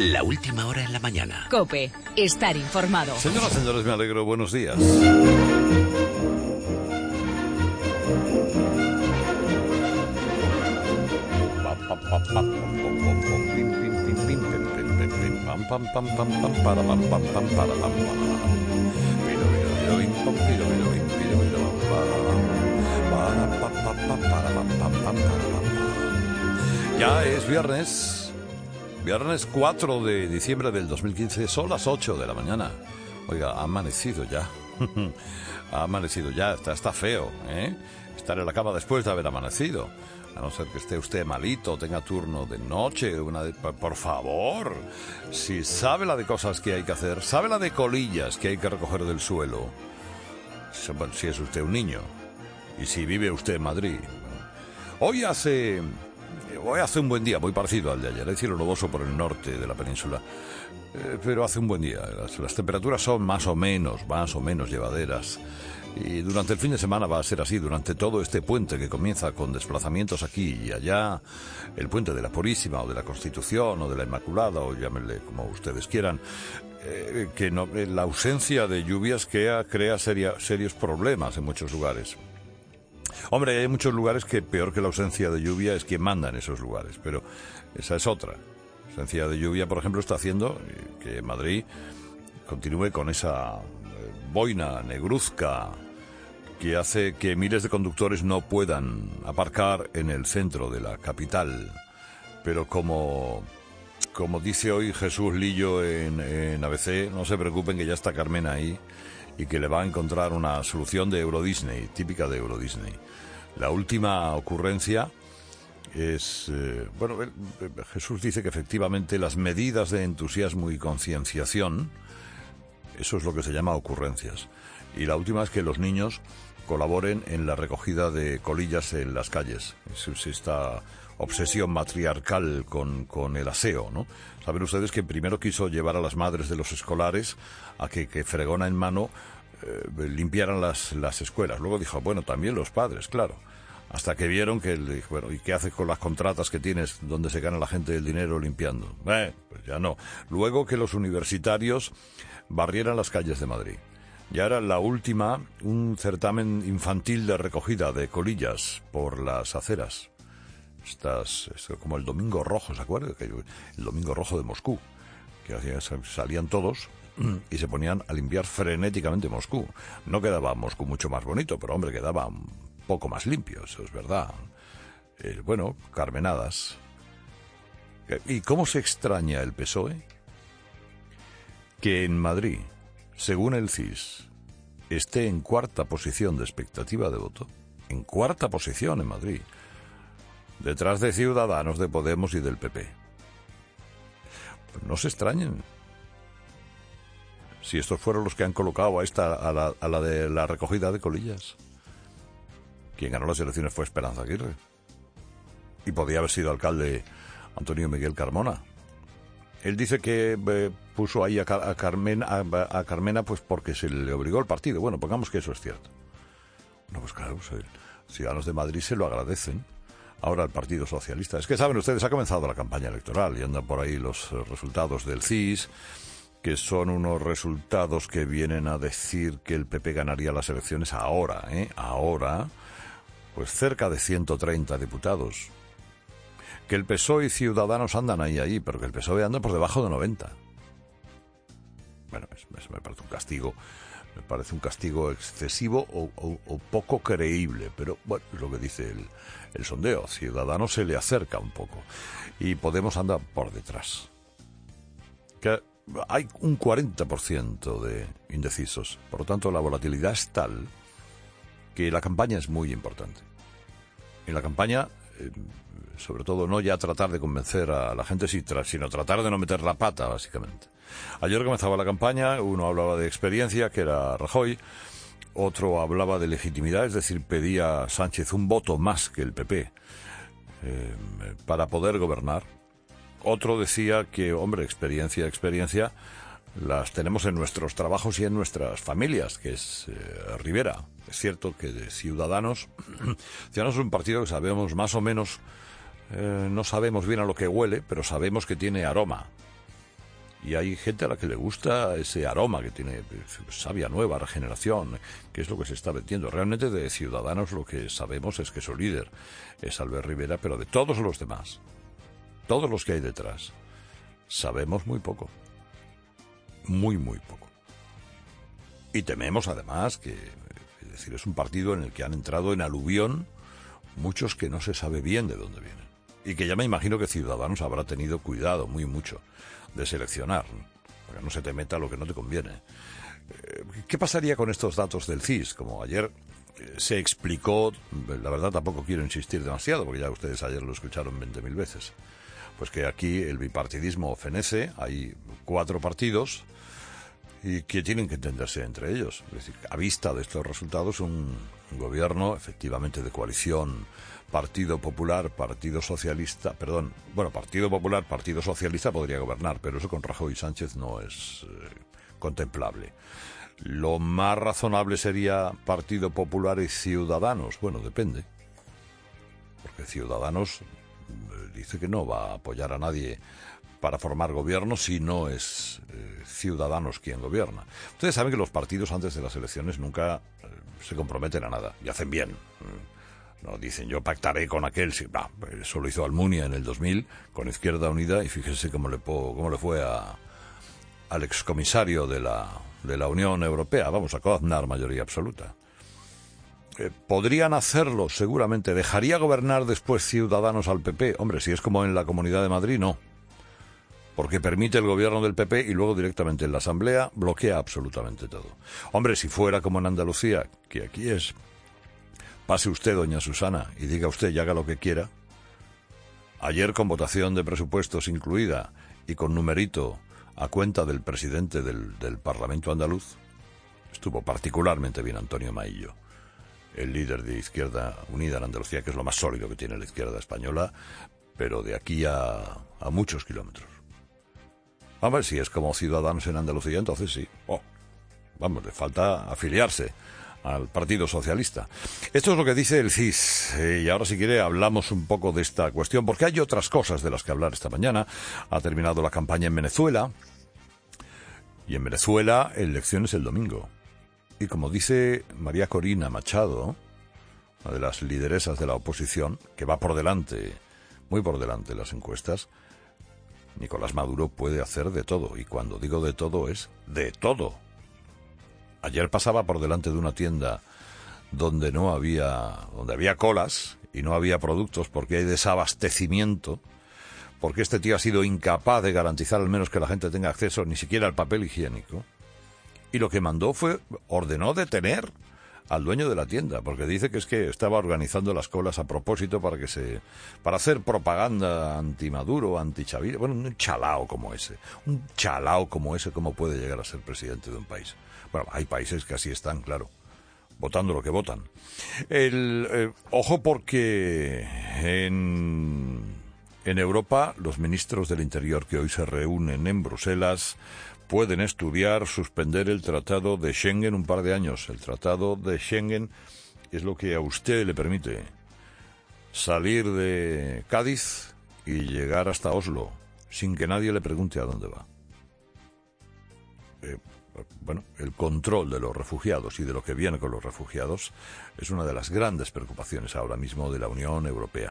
La última hora en la mañana. COPE. Estar informado. Señoras y señores, me alegro. Buenos días. Ya es viernes 4 de diciembre del 2015, son las 8 de la mañana. Oiga, ha amanecido ya. Ha amanecido ya, está feo, ¿eh? Estar en la cama después de haber amanecido. A no ser que esté usted malito, tenga turno de noche, por favor. Si sabe la de cosas que hay que hacer, sabe la de colillas que hay que recoger del suelo. Bueno, si es usted un niño y si vive usted en Madrid. Hoy hace un buen día, muy parecido al de ayer. Hay cielo nuboso por el norte de la península, pero hace un buen día. Las temperaturas son más o menos llevaderas. Y durante el fin de semana va a ser así, durante todo este puente que comienza con desplazamientos aquí y allá, el puente de la Purísima o de la Constitución o de la Inmaculada, o llámenle como ustedes quieran, la ausencia de lluvias crea serios problemas en muchos lugares. Hombre, hay muchos lugares que peor que la ausencia de lluvia es quien manda en esos lugares, pero esa es otra. La ausencia de lluvia, por ejemplo, está haciendo que Madrid continúe con esa boina negruzca que hace que miles de conductores no puedan aparcar en el centro de la capital. Pero como dice hoy Jesús Lillo en ABC, no se preocupen que ya está Carmen ahí y que le va a encontrar una solución de Euro Disney, típica de Euro Disney. La última ocurrencia es... Jesús dice que efectivamente las medidas de entusiasmo y concienciación, eso es lo que se llama ocurrencias. Y la última es que los niños colaboren en la recogida de colillas en las calles. Es esta obsesión matriarcal con el aseo, ¿no? Saben ustedes que primero quiso llevar a las madres de los escolares a que fregona en mano limpiaran las escuelas. Luego dijo, bueno, también los padres, claro. Hasta que vieron que, bueno, ¿y qué haces con las contratas que tienes donde se gana la gente el dinero limpiando? Pues ya no. Luego que los universitarios barrieran las calles de Madrid. Ya era la última, un certamen infantil de recogida de colillas por las aceras. Como el Domingo Rojo, ¿se acuerdan? El Domingo Rojo de Moscú, que salían todos y se ponían a limpiar frenéticamente Moscú. No quedaba Moscú mucho más bonito, pero hombre, quedaba un poco más limpio, eso es verdad. Carmenadas. ¿Y cómo se extraña el PSOE que en Madrid, según el CIS, esté en cuarta posición de expectativa de voto? En cuarta posición en Madrid, detrás de Ciudadanos, de Podemos y del PP. Pues no se extrañen. Si estos fueron los que han colocado a la de la recogida de colillas. Quien ganó las elecciones fue Esperanza Aguirre. Y podía haber sido alcalde Antonio Miguel Carmona. Él dice que puso ahí a Carmena pues porque se le obligó el partido. Bueno, pongamos que eso es cierto. No, pues claro, Ciudadanos de Madrid se lo agradecen. Ahora el Partido Socialista. Es que saben ustedes, ha comenzado la campaña electoral y andan por ahí los resultados del CIS, que son unos resultados que vienen a decir que el PP ganaría las elecciones ahora, pues cerca de 130 diputados. Que el PSOE y Ciudadanos andan ahí, pero que el PSOE anda por debajo de 90. Bueno, me parece un castigo excesivo o poco creíble, pero bueno, es lo que dice el sondeo. Ciudadanos se le acerca un poco y Podemos anda por detrás. Que hay un 40% de indecisos, por lo tanto la volatilidad es tal que la campaña es muy importante. En la campaña, sobre todo, no ya tratar de convencer a la gente, sino tratar de no meter la pata, básicamente. Ayer comenzaba la campaña, uno hablaba de experiencia, que era Rajoy, otro hablaba de legitimidad, es decir, pedía a Sánchez un voto más que el PP para poder gobernar. Otro decía que, hombre, experiencia, las tenemos en nuestros trabajos y en nuestras familias, que es Rivera. Es cierto que de Ciudadanos es un partido que sabemos más o menos, no sabemos bien a lo que huele, pero sabemos que tiene aroma. Y hay gente a la que le gusta ese aroma que tiene savia nueva, regeneración, que es lo que se está vendiendo. Realmente de Ciudadanos lo que sabemos es que su líder es Albert Rivera, pero de todos los demás, todos los que hay detrás, sabemos muy poco. Muy, muy poco. Y tememos además que, es decir, es un partido en el que han entrado en aluvión muchos que no se sabe bien de dónde vienen. Y que ya me imagino que Ciudadanos habrá tenido cuidado, mucho, de seleccionar, ¿no? Para que no se te meta lo que no te conviene. ¿Qué pasaría con estos datos del CIS? Como ayer se explicó, la verdad tampoco quiero insistir demasiado, porque ya ustedes ayer lo escucharon 20.000 veces, pues que aquí el bipartidismo fenece, hay 4 partidos y que tienen que entenderse entre ellos. Es decir, a vista de estos resultados, un gobierno efectivamente de coalición, Partido Popular, Partido Socialista, Partido Popular, Partido Socialista podría gobernar, pero eso con Rajoy y Sánchez no es contemplable. Lo más razonable sería Partido Popular y Ciudadanos. Bueno, depende, porque Ciudadanos dice que no va a apoyar a nadie para formar gobierno si no es Ciudadanos quien gobierna. Ustedes saben que los partidos antes de las elecciones nunca se comprometen a nada y hacen bien. No dicen yo pactaré con aquel. Sí, eso lo hizo Almunia en el 2000 con Izquierda Unida y fíjese cómo le fue al excomisario de la Unión Europea. Vamos, a Aznar, mayoría absoluta. Podrían hacerlo, seguramente. ¿Dejaría gobernar después Ciudadanos al PP? Hombre, si es como en la Comunidad de Madrid, no. Porque permite el gobierno del PP y luego directamente en la Asamblea bloquea absolutamente todo. Hombre, si fuera como en Andalucía, que aquí es, pase usted, doña Susana, y diga usted y haga lo que quiera. Ayer, con votación de presupuestos incluida y con numerito a cuenta del presidente del Parlamento andaluz, estuvo particularmente bien Antonio Maillo, el líder de Izquierda Unida en Andalucía, que es lo más sólido que tiene la izquierda española, pero de aquí a muchos kilómetros. Vamos, si es como Ciudadanos en Andalucía, entonces sí. Le falta afiliarse al Partido Socialista. Esto es lo que dice el CIS. Y ahora, si quiere, hablamos un poco de esta cuestión, porque hay otras cosas de las que hablar esta mañana. Ha terminado la campaña en Venezuela. Y en Venezuela, elecciones el domingo. Y como dice María Corina Machado, una de las lideresas de la oposición, que va por delante, muy por delante en las encuestas, Nicolás Maduro puede hacer de todo. Y cuando digo de todo, es de todo. Ayer pasaba por delante de una tienda donde había colas y no había productos porque hay desabastecimiento, porque este tío ha sido incapaz de garantizar al menos que la gente tenga acceso ni siquiera al papel higiénico. Y lo que ordenó detener al dueño de la tienda, porque dice que es que estaba organizando las colas a propósito para hacer propaganda anti-Maduro, anti-Chavira. Bueno, un chalao como ese, ¿cómo puede llegar a ser presidente de un país? Bueno, hay países que así están, claro, votando lo que votan. Ojo, porque en Europa los ministros del Interior que hoy se reúnen en Bruselas pueden estudiar suspender el Tratado de Schengen un par de años. El Tratado de Schengen es lo que a usted le permite salir de Cádiz y llegar hasta Oslo sin que nadie le pregunte a dónde va. El control de los refugiados y de lo que viene con los refugiados es una de las grandes preocupaciones ahora mismo de la Unión Europea.